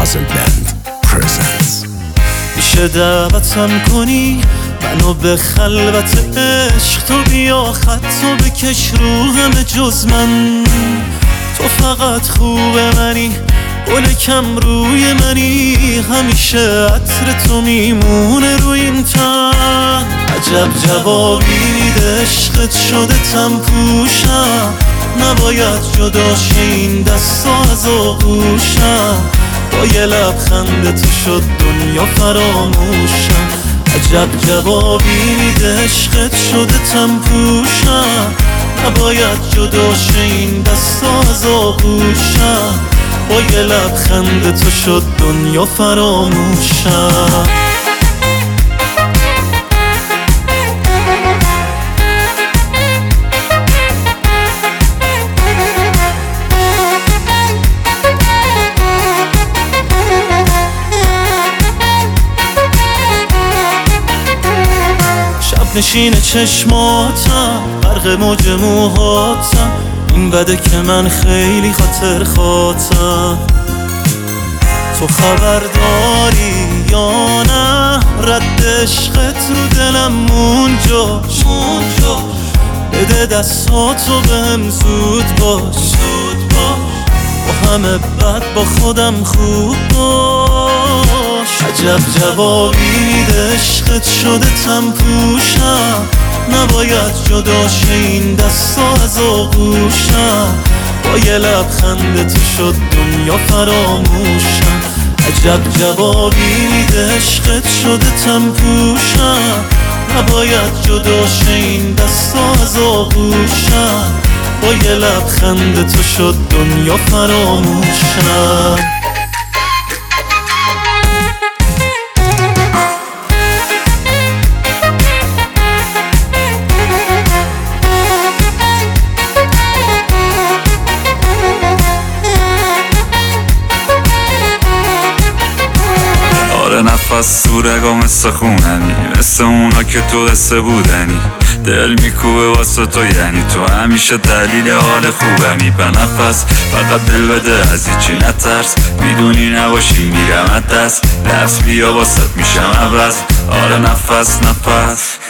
Puzzle Band presents. میشه دعوتم کنی منو به خلوت عشق، تو بیا خطو بکش رو همه جز من. تو فقط خوب منی، گل کم روی منی، همیشه عطر تو میمونه روی این تن. عجب جوابی میده عشقت شده تم پوشم، نباید جدا شه این دستا از آغوشم. با یه لبخند تو شد دنیا فراموشم. عجب جوابی میده عشقت شده تم پوشم، نباید جدا شه این دستا از آغوشم. با یه لبخند تو شد دنیا فراموشم. نشین چشماتم غرق موج موهاتم، این بده که من خیلی خاطر خاطم. تو خبر داری یا نه رد عشقت رو دلم مونجا. بده دستاتو بهم زود باش، با همه بد با خودم خوب باش. عجب جوابی میده عشقت شده تم پوشم، نباید جدا شه این دستا از آغوشم. با یه لبخند تو شد دنیا فراموشم. عجب جوابی میده عشقت شده تم پوشم، نباید جدا شه این دستا از آغوشم. با یه لبخند تو شد دنیا فراموشم. نفس تو رگا مثل خونمی، مثل اونا که تو قصه بودنی. دل میکوبه واسه تو، یعنی تو همیشه دلیل حال خوبمی. به نفس فقط دل بده از هیچی نترس، میدونی نباشی میرم از دست. دست بیا واسه میشم عوض. آره نفس